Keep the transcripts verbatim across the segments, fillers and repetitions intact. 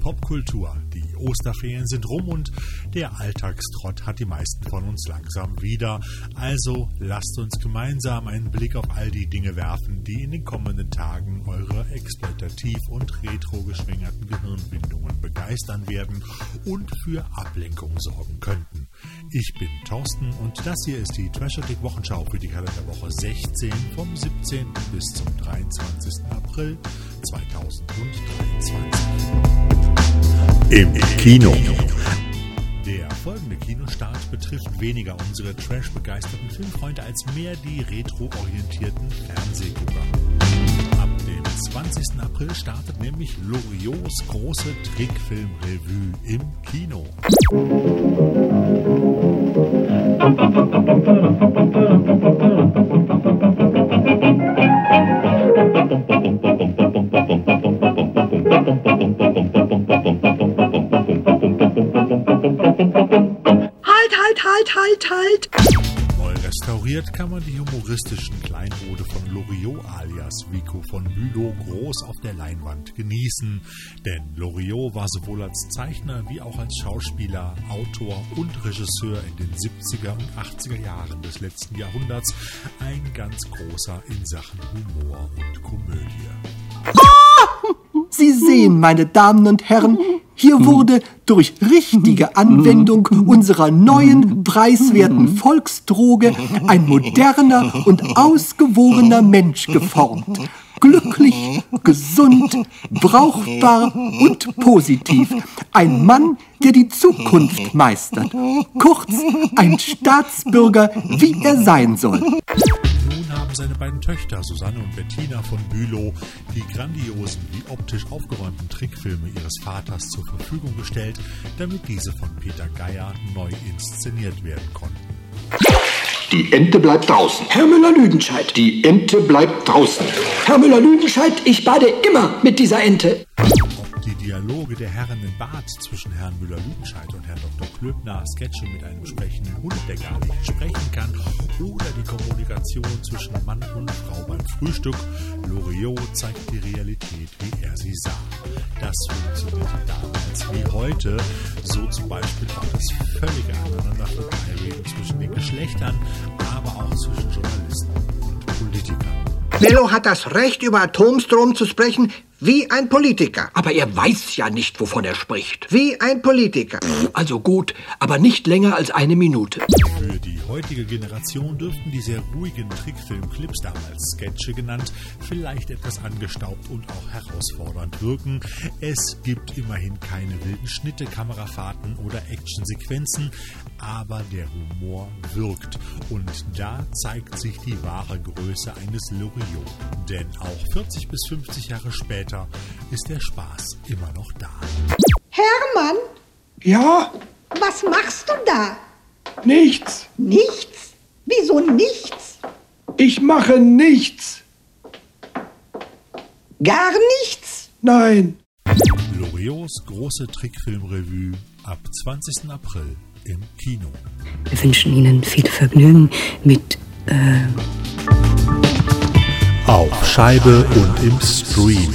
Popkultur. Die Osterferien sind rum und der Alltagstrott hat die meisten von uns langsam wieder. Also lasst uns gemeinsam einen Blick auf all die Dinge werfen, die in den kommenden Tagen eure exploitativ und retro geschwängerten Gehirnwindungen begeistern werden und für Ablenkung sorgen könnten. Ich bin Thorsten und das hier ist die Trashotik-Wochenschau für die Kalenderwoche sechzehn vom siebzehnten bis zum dreiundzwanzigsten April zweitausenddreiundzwanzig. Im Kino. Der folgende Kinostart betrifft weniger unsere trash-begeisterten Filmfreunde als mehr die retro-orientierten Fernsehgucker. Ab dem zwanzigsten April startet nämlich Loriots große Trickfilm-Revue im Kino. Halt, halt, halt, halt, halt! Neu restauriert kann man die humoristischen Kleinode von Loriot alias Vico von Bülow groß auf der Leinwand genießen. Denn Loriot war sowohl als Zeichner wie auch als Schauspieler, Autor und Regisseur in den siebziger und achtziger Jahren des letzten Jahrhunderts ein ganz großer in Sachen Humor und Komödie. Sie sehen, meine Damen und Herren, hier wurde durch richtige Anwendung unserer neuen, preiswerten Volksdroge ein moderner und ausgewogener Mensch geformt. Glücklich, gesund, brauchbar und positiv. Ein Mann, der die Zukunft meistert. Kurz, ein Staatsbürger, wie er sein soll. Haben seine beiden Töchter Susanne und Bettina von Bülow die grandiosen wie optisch aufgeräumten Trickfilme ihres Vaters zur Verfügung gestellt, damit diese von Peter Geier neu inszeniert werden konnten. Die Ente bleibt draußen. Herr Müller-Lüdenscheid. Die Ente bleibt draußen. Herr Müller-Lüdenscheid, ich bade immer mit dieser Ente. Ob die Dialoge der Herren im Bad zwischen Herrn Müller-Lüdenscheid und Herrn Doktor Klöbner Sketche mit einem sprechenden Hund, der gar nicht sprechen kann, oder die Kommunikation zwischen Mann und Frau beim Frühstück, Loriot zeigt die Realität, wie er sie sah. Das funktionierte damals wie heute, so zum Beispiel auch das völlige Aneinandervorbeireden zwischen den Geschlechtern, aber auch zwischen Journalisten und Politikern. Mello hat das Recht, über Atomstrom zu sprechen, wie ein Politiker. Aber er weiß ja nicht, wovon er spricht. Wie ein Politiker. Also gut, aber nicht länger als eine Minute. Für die heutige Generation dürften die sehr ruhigen Trickfilmclips, damals Sketche genannt, vielleicht etwas angestaubt und auch herausfordernd wirken. Es gibt immerhin keine wilden Schnitte, Kamerafahrten oder Actionsequenzen, aber der Humor wirkt. Und da zeigt sich die wahre Größe eines Loriot. Denn auch vierzig bis fünfzig Jahre später ist der Spaß immer noch da. Hermann? Ja? Was machst du da? Nichts. Nichts? Wieso nichts? Ich mache nichts. Gar nichts? Nein. Loriots große Trickfilmrevue ab zwanzigsten April im Kino. Wir wünschen Ihnen viel Vergnügen mit äh auf Scheibe und im Stream.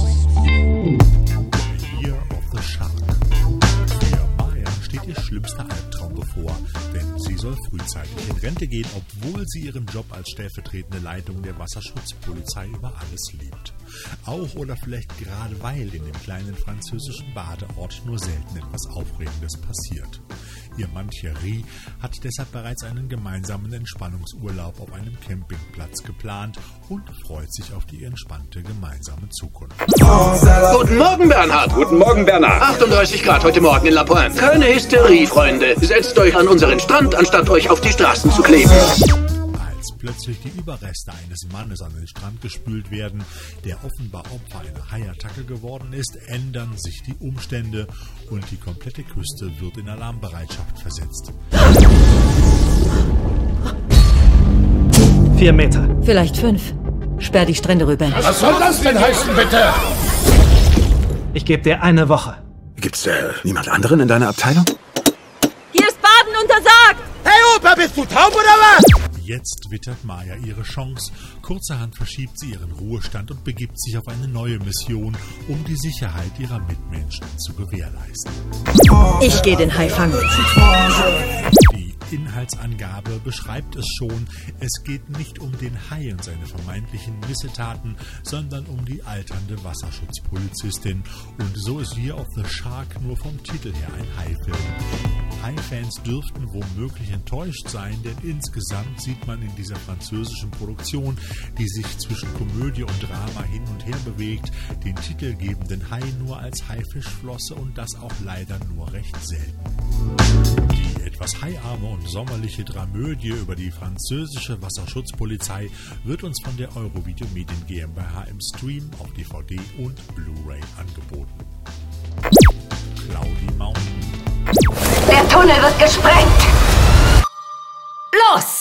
Year of the Shark. Für Maya steht ihr schlimmster Albtraum bevor, denn sie soll frühzeitig in Rente gehen, obwohl sie ihren Job als stellvertretende Leitung der Wasserschutzpolizei über alles liebt. Auch oder vielleicht gerade weil in dem kleinen französischen Badeort nur selten etwas Aufregendes passiert. Ihr Mann Thierry hat deshalb bereits einen gemeinsamen Entspannungsurlaub auf einem Campingplatz geplant und freut sich auf die entspannte gemeinsame Zukunft. Guten Morgen, Bernhard. Guten Morgen, Bernhard. achtunddreißig Grad heute Morgen in La Pointe. Keine Hysterie, Freunde. Setzt euch an unseren Strand, anstatt euch auf die Straßen zu kleben. Als plötzlich die Überreste eines Mannes an den Strand gespült werden, der offenbar Opfer einer Haiattacke geworden ist, ändern sich die Umstände und die komplette Küste wird in Alarmbereitschaft versetzt. Vier Meter. Vielleicht fünf. Sperr die Strände rüber. Was soll das denn heißen, bitte? Ich gebe dir eine Woche. Gibt's äh, niemand anderen in deiner Abteilung? Hier ist Baden untersagt! Hey Opa, bist du taub oder was? Jetzt wittert Maya ihre Chance. Kurzerhand verschiebt sie ihren Ruhestand und begibt sich auf eine neue Mission, um die Sicherheit ihrer Mitmenschen zu gewährleisten. Ich gehe den Hai fangen. Die Inhaltsangabe beschreibt es schon. Es geht nicht um den Hai und seine vermeintlichen Missetaten, sondern um die alternde Wasserschutzpolizistin. Und so ist Year of the Shark nur vom Titel her ein Hai-Film. Hai-Fans dürften womöglich enttäuscht sein, denn insgesamt sieht man in dieser französischen Produktion, die sich zwischen Komödie und Drama hin und her bewegt, den titelgebenden Hai nur als Haifischflosse und das auch leider nur recht selten. Die etwas haiarme und sommerliche Dramödie über die französische Wasserschutzpolizei wird uns von der Eurovideo Medien GmbH im Stream auf D V D und Blu-ray angeboten. Cloudy Mountain. Der Tunnel wird gesprengt! Los!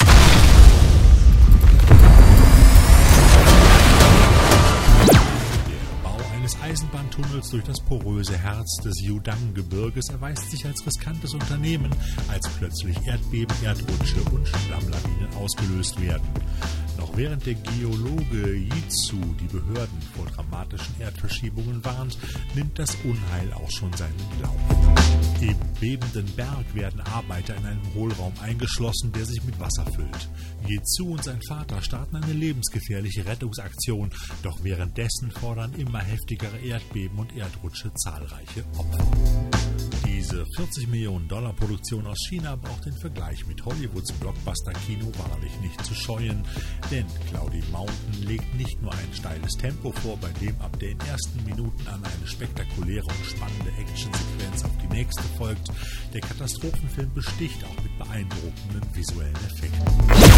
Des Eisenbahntunnels durch das poröse Herz des Yudang-Gebirges erweist sich als riskantes Unternehmen, als plötzlich Erdbeben, Erdrutsche und Schlammlawinen ausgelöst werden. Noch während der Geologe Yitsu die Behörden vor dramatischen Erdverschiebungen warnt, nimmt das Unheil auch schon seinen Lauf. Im bebenden Berg werden Arbeiter in einem Hohlraum eingeschlossen, der sich mit Wasser füllt. Yitsu und sein Vater starten eine lebensgefährliche Rettungsaktion, doch währenddessen fordern immer heftigere Erdbeben und Erdrutsche zahlreiche Opfer. Diese vierzig Millionen Dollar Produktion aus China braucht den Vergleich mit Hollywoods Blockbuster-Kino wahrlich nicht zu scheuen, denn Cloudy Mountain legt nicht nur ein steiles Tempo vor, bei dem ab den ersten Minuten an eine spektakuläre und spannende Actionsequenz auf die nächste folgt. Der Katastrophenfilm besticht auch mit beeindruckenden visuellen Effekten.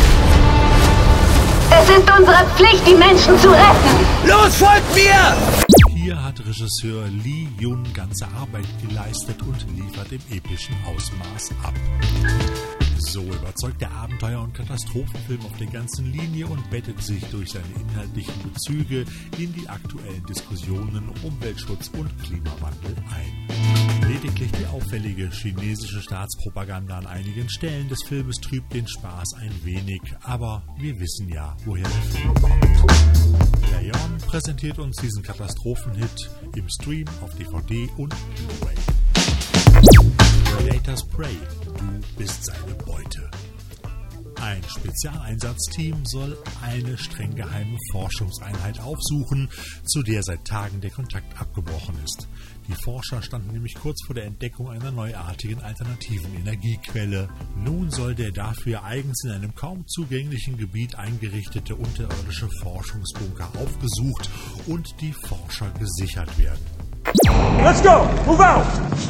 Es ist unsere Pflicht, die Menschen zu retten! Los, folgt mir! Hier hat Regisseur Lee Yun ganze Arbeit geleistet und liefert im epischen Ausmaß ab. So überzeugt der Abenteuer- und Katastrophenfilm auf der ganzen Linie und bettet sich durch seine inhaltlichen Bezüge in die aktuellen Diskussionen um Umweltschutz und Klimawandel ein. Lediglich die auffällige chinesische Staatspropaganda an einigen Stellen des Filmes trübt den Spaß ein wenig, aber wir wissen ja, woher der Film kommt. Leon präsentiert uns diesen Katastrophenhit im Stream auf D V D und Blu-ray. Predators Prey, du bist seine Beute. Ein Spezialeinsatzteam soll eine streng geheime Forschungseinheit aufsuchen, zu der seit Tagen der Kontakt abgebrochen ist. Die Forscher standen nämlich kurz vor der Entdeckung einer neuartigen alternativen Energiequelle. Nun soll der dafür eigens in einem kaum zugänglichen Gebiet eingerichtete unterirdische Forschungsbunker aufgesucht und die Forscher gesichert werden. Let's go! Move out!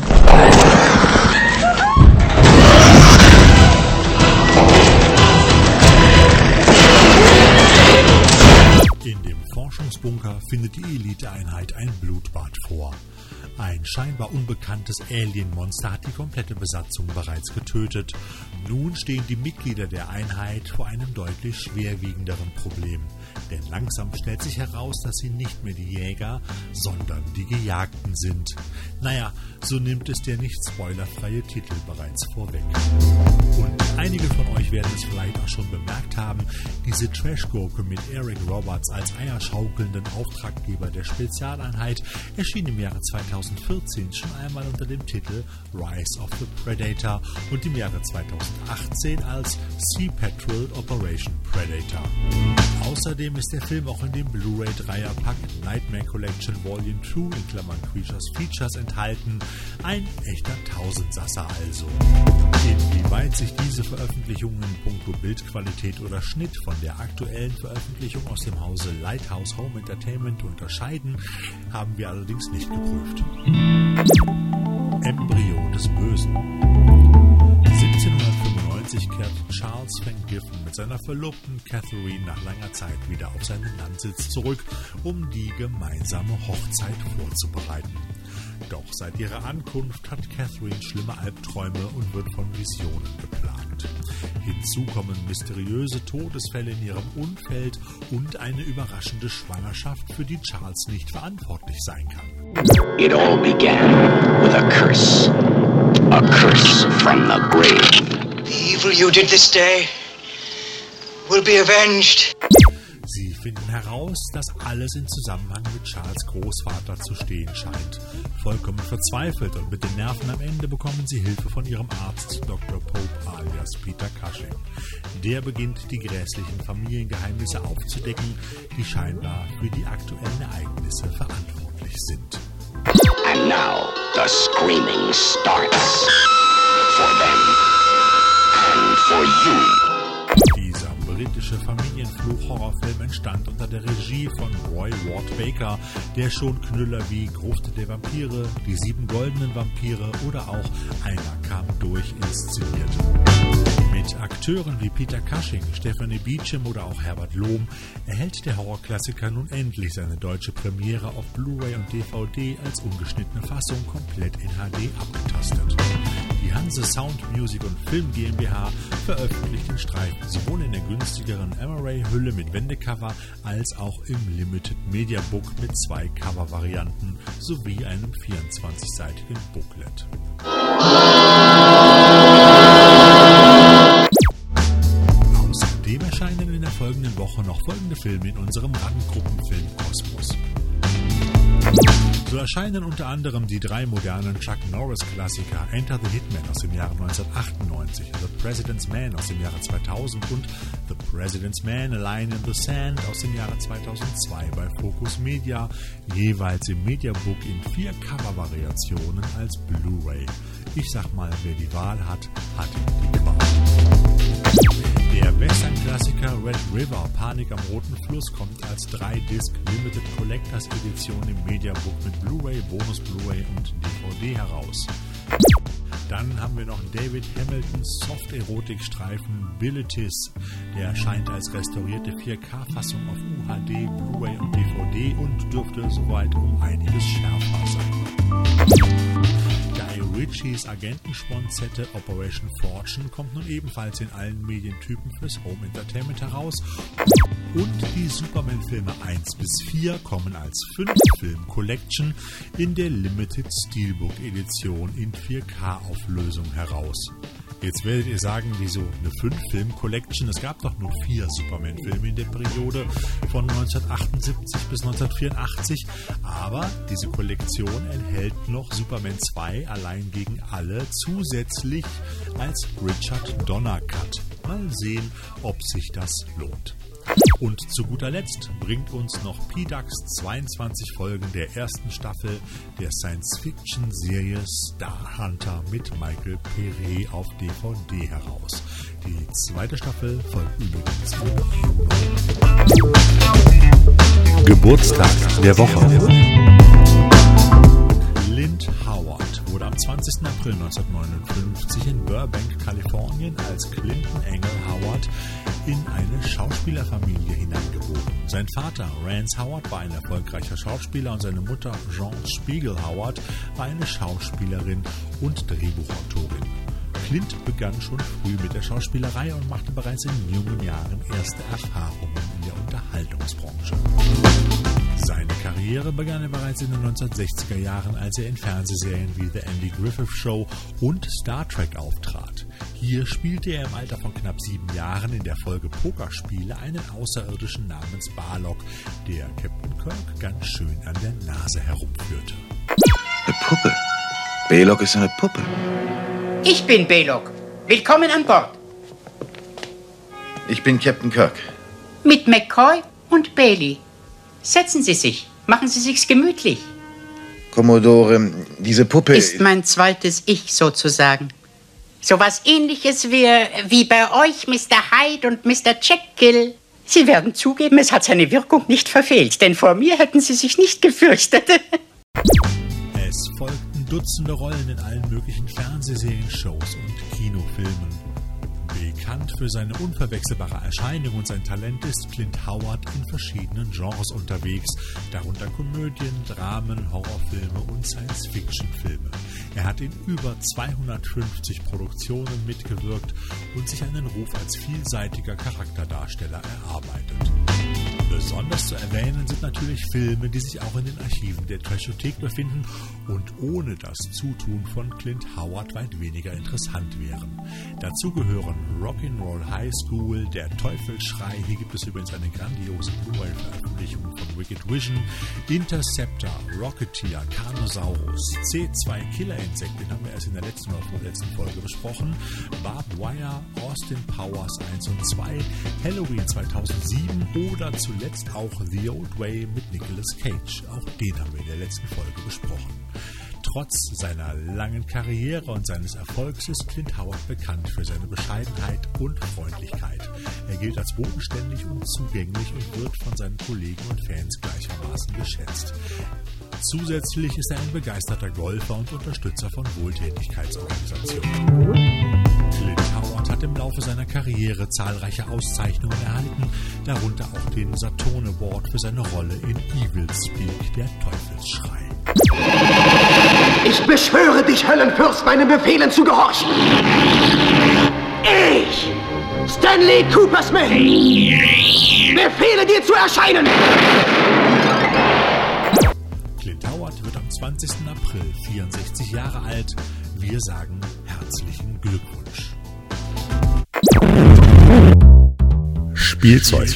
In dem Forschungsbunker findet die Eliteeinheit ein Blutbad vor. Ein scheinbar unbekanntes Alien-Monster hat die komplette Besatzung bereits getötet. Nun stehen die Mitglieder der Einheit vor einem deutlich schwerwiegenderen Problem. Denn langsam stellt sich heraus, dass sie nicht mehr die Jäger, sondern die Gejagten sind. Naja, so nimmt es der nicht spoilerfreie Titel bereits vorweg. Und einige von euch werden es vielleicht auch schon bemerkt haben, diese Trash-Gurke mit Eric Roberts als eierschaukelnden Auftraggeber der Spezialeinheit erschien im Jahre zweitausendvierzehn schon einmal unter dem Titel Rise of the Predator und im Jahre zweitausendachtzehn als Sea Patrol Operation Predator. Außerdem ist der Film auch in dem Blu-ray-Dreierpack Nightmare Collection Volume zwei in Klammern Creatures Features enthalten. Ein echter Tausendsasser also. Inwieweit sich diese Veröffentlichungen in puncto Bildqualität oder Schnitt von der aktuellen Veröffentlichung aus dem Hause Lighthouse Home Entertainment unterscheiden, haben wir allerdings nicht geprüft. Embryo des Bösen. siebzehnhundertfünfundneunzig kehrt Charles Van Giffen mit seiner Verlobten Catherine nach langer Zeit wieder auf seinen Landsitz zurück, um die gemeinsame Hochzeit vorzubereiten. Doch seit ihrer Ankunft hat Catherine schlimme Albträume und wird von Visionen geplagt. Hinzu kommen mysteriöse Todesfälle in ihrem Umfeld und eine überraschende Schwangerschaft, für die Charles nicht verantwortlich sein kann. It all began with a curse. A curse from the grave. The evil you did this day will be avenged. Sie finden heraus, dass alles in Zusammenhang mit Charles' Großvater zu stehen scheint. Vollkommen verzweifelt und mit den Nerven am Ende bekommen sie Hilfe von ihrem Arzt Doktor Pope alias Peter Cushing. Der beginnt, die grässlichen Familiengeheimnisse aufzudecken, die scheinbar für die aktuellen Ereignisse verantwortlich sind. And now the screaming starts. For them and for you. Dieser britische Familienfluch-Horrorfilm entstand unter der Regie von Roy Ward Baker, der schon Knüller wie Gruft der Vampire, Die sieben goldenen Vampire oder auch Einer kam durch inszenierte. Mit Akteuren wie Peter Cushing, Stephanie Beacham oder auch Herbert Lohm erhält der Horrorklassiker nun endlich seine deutsche Premiere auf Blu-ray und D V D als ungeschnittene Fassung komplett in H D abgetastet. Die Hanse Sound Music und Film GmbH veröffentlicht den Streifen sowohl in der günstigeren Amaray-Hülle mit Wendecover als auch im Limited Media Book mit zwei Cover-Varianten sowie einem vierundzwanzigseitigen Booklet. Außerdem erscheinen in der folgenden Woche noch folgende Filme in unserem Randgruppenfilm-Kosmos. So erscheinen unter anderem die drei modernen Chuck Norris-Klassiker Enter the Hitman aus dem Jahre neunzehnhundertachtundneunzig, The President's Man aus dem Jahre zweitausend und The President's Man A Line in the Sand aus dem Jahre zweitausendzwei bei Focus Media, jeweils im Mediabook in vier Cover-Variationen als Blu-ray. Ich sag mal, wer die Wahl hat, hat die Qual. Der Western-Klassiker Red River, Panik am Roten Fluss, kommt als drei Disc Limited Collectors Edition im Mediabook mit Blu-ray, Bonus Blu-ray und D V D heraus. Dann haben wir noch David Hamiltons Soft-Erotik-Streifen Abilities. Der erscheint als restaurierte vier K-Fassung auf U H D, Blu-ray und D V D und dürfte soweit um einiges schärfer sein. Guy Ritchies Agentenschmonzette Operation Fortune kommt nun ebenfalls in allen Medientypen fürs Home Entertainment heraus. Und die Superman-Filme eins bis vier kommen als fünf Film Collection in der Limited Steelbook Edition in vier K-Auflösung heraus. Jetzt werdet ihr sagen, wieso eine fünf Film Collection? Es gab doch nur vier Superman-Filme in der Periode von neunzehnhundertachtundsiebzig bis neunzehnhundertvierundachtzig. Aber diese Kollektion enthält noch Superman zwei allein gegen alle zusätzlich als Richard Donner Cut. Mal sehen, ob sich das lohnt. Und zu guter Letzt bringt uns noch P-Dux zweiundzwanzig Folgen der ersten Staffel der Science-Fiction-Serie Star Hunter mit Michael Pere auf D V D heraus. Die zweite Staffel folgt übrigens im Juni. Geburtstag der Woche. Clint Howard wurde am zwanzigsten April neunzehnhundertneunundfünfzig in Burbank, Kalifornien als Clinton Engel Howard in eine Schauspielerfamilie hineingeboren. Sein Vater, Rance Howard, war ein erfolgreicher Schauspieler und seine Mutter, Jean Spiegel Howard, war eine Schauspielerin und Drehbuchautorin. Clint begann schon früh mit der Schauspielerei und machte bereits in jungen Jahren erste Erfahrungen in der Unterhaltungsbranche. Seine Karriere begann er bereits in den neunzehnhundertsechziger Jahren, als er in Fernsehserien wie The Andy Griffith Show und Star Trek auftrat. Hier spielte er im Alter von knapp sieben Jahren in der Folge Pokerspiele einen Außerirdischen namens Balog, der Captain Kirk ganz schön an der Nase herumführte. Eine Puppe? Balog ist eine Puppe. Ich bin Balog. Willkommen an Bord. Ich bin Captain Kirk. Mit McCoy und Bailey. Setzen Sie sich. Machen Sie sich's gemütlich. Commodore, diese Puppe... Ist mein zweites Ich sozusagen. So was Ähnliches wie, wie bei euch, Mister Hyde und Mister Jekyll. Sie werden zugeben, es hat seine Wirkung nicht verfehlt, denn vor mir hätten Sie sich nicht gefürchtet. Es folgten Dutzende Rollen in allen möglichen Fernsehserien, Shows und Kinofilmen. Bekannt für seine unverwechselbare Erscheinung und sein Talent ist Clint Howard in verschiedenen Genres unterwegs, darunter Komödien, Dramen, Horrorfilme und Science-Fiction-Filme. Er hat in über zweihundertfünfzig Produktionen mitgewirkt und sich einen Ruf als vielseitiger Charakterdarsteller erarbeitet. The Besonders zu erwähnen sind natürlich Filme, die sich auch in den Archiven der Trashothek befinden und ohne das Zutun von Clint Howard weit weniger interessant wären. Dazu gehören Rock'n'Roll High School, Der Teufelsschrei, hier gibt es übrigens eine grandiose Blu-ray-Veröffentlichung von Wicked Vision, Interceptor, Rocketeer, Carnosaurus, C zwei Killerinsekt, den haben wir erst in der letzten oder vorletzten Folge besprochen, Barbed Wire, Austin Powers eins und zwei, Halloween zweitausendsieben oder zuletzt auch The Old Way mit Nicolas Cage. Auch den haben wir in der letzten Folge besprochen. Trotz seiner langen Karriere und seines Erfolgs ist Clint Howard bekannt für seine Bescheidenheit und Freundlichkeit. Er gilt als bodenständig und zugänglich und wird von seinen Kollegen und Fans gleichermaßen geschätzt. Zusätzlich ist er ein begeisterter Golfer und Unterstützer von Wohltätigkeitsorganisationen. Clint Howard hat im Laufe seiner Karriere zahlreiche Auszeichnungen erhalten, darunter auch den Saturn Award für seine Rolle in Evil Speak, der Teufelsschrei. Ich beschwöre dich, Höllenfürst, meinen Befehlen zu gehorchen. Ich, Stanley Cooper Smith, befehle dir zu erscheinen. Clint Howard wird am zwanzigsten April vierundsechzig Jahre alt. Wir sagen herzlichen Glückwunsch. Spielzeug.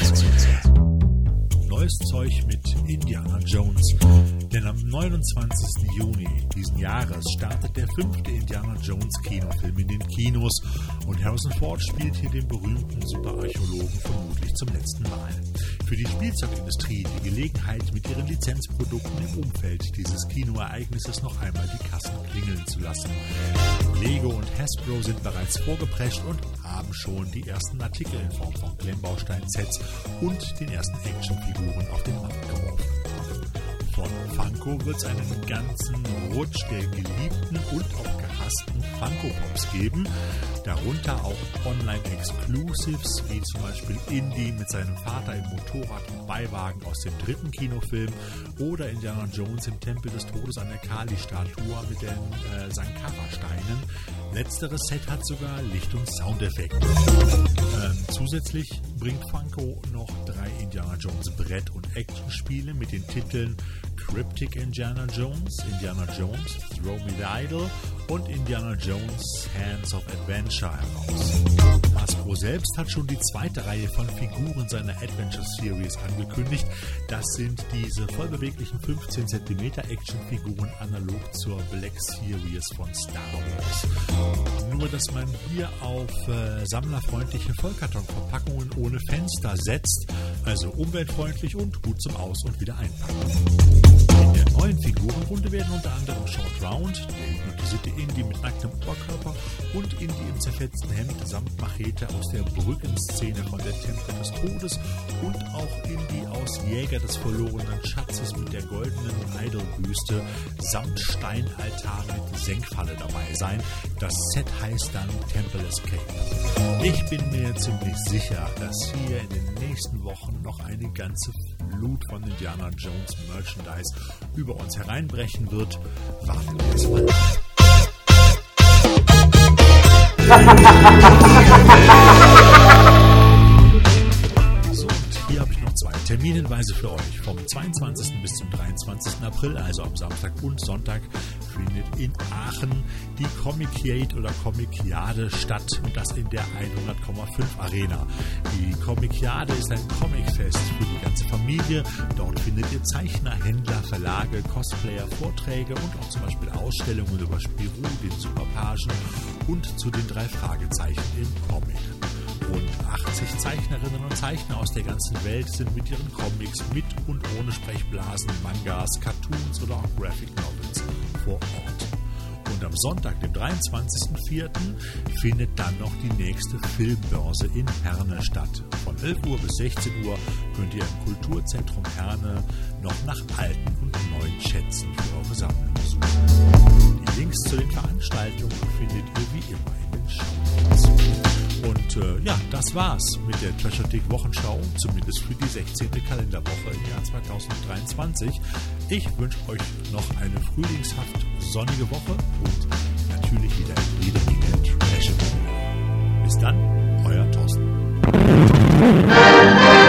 Neues Zeug mit Indiana Jones. Denn am neunundzwanzigsten Juni diesen Jahres startet der fünfte Indiana Jones Kinofilm in den Kinos und Harrison Ford spielt hier den berühmten Superarchäologen vermutlich zum letzten Mal. Für die Spielzeugindustrie die Gelegenheit, mit ihren Lizenzprodukten im Umfeld dieses Kinoereignisses noch einmal die Kassen klingeln zu lassen. Lego und Hasbro sind bereits vorgeprescht und haben schon die ersten Artikel in Form von Klemmbaustein-Sets und den ersten Actionfiguren auf den Markt geworfen. Von Funko wird es einen ganzen Rutsch der geliebten und auch gehassten Funko-Pops geben, darunter auch Online-Exclusives, wie zum Beispiel Indy mit seinem Vater im Motorrad und Beiwagen aus dem dritten Kinofilm oder Indiana Jones im Tempel des Todes an der Kali-Statue mit den äh, Sankara-Steinen. Letzteres Set hat sogar Licht- und Soundeffekte. Ähm, zusätzlich bringt Funko noch drei Indiana Jones Brett- und Actionspiele mit den Titeln Cryptic Indiana Jones, Indiana Jones, Throw Me the Idol und Indiana Jones Hands of Adventure heraus. Hasbro selbst hat schon die zweite Reihe von Figuren seiner Adventure Series angekündigt. Das sind diese vollbeweglichen fünfzehn Zentimeter Actionfiguren analog zur Black Series von Star Wars. Nur, dass man hier auf äh, sammlerfreundliche Vollkartonverpackungen ohne Fenster setzt, also umweltfreundlich und gut zum Aus- und wieder einpacken. In der neuen Figurenrunde werden unter anderem Short Round, der hypnotisierte Indy mit nacktem Oberkörper und Indy im zerfetzten Hemd samt Machete aus der Brückenszene von der Tempel des Todes und auch Indy aus Jäger des verlorenen Schatzes mit der goldenen Idolbüste samt Steinaltar mit Senkfalle dabei sein. Das Set heißt dann Temple Escape. Ich bin mir ziemlich sicher, dass hier in den nächsten Wochen noch eine ganze Flut von Indiana Jones Merchandise über uns hereinbrechen wird. Warten wir es mal. So, und hier habe ich noch zwei Terminhinweise für euch. Vom zweiundzwanzigsten bis zum dreiundzwanzigsten April, also am Samstag und Sonntag, findet in Aachen die Comiciade oder Comiciade statt und das in der hundert Komma fünf Arena. Die Comiciade ist ein Comicfest für die ganze Familie. Dort findet ihr Zeichner, Händler, Verlage, Cosplayer, Vorträge und auch zum Beispiel Ausstellungen über Spirou, den Superpagen und zu den drei Fragezeichen im Comic. Rund achtzig Zeichnerinnen und Zeichner aus der ganzen Welt sind mit ihren Comics mit und ohne Sprechblasen, Mangas, Cartoons oder auch Graphic Novels vor Ort. Und am Sonntag, dem dreiundzwanzigsten vierten findet dann noch die nächste Filmbörse in Herne statt. Von elf Uhr bis sechzehn Uhr könnt ihr im Kulturzentrum Herne noch nach alten und neuen Schätzen für eure Sammlung suchen. Die Links zu den Veranstaltungen findet ihr wie immer in den Shownotes. Und äh, ja, das war's mit der Trashothek Wochenschau, zumindest für die sechzehnte Kalenderwoche im Jahr zweitausenddreiundzwanzig. Ich wünsche euch noch eine frühlingshaft sonnige Woche und natürlich wieder jede Menge Trashothek. Bis dann, euer Thorsten.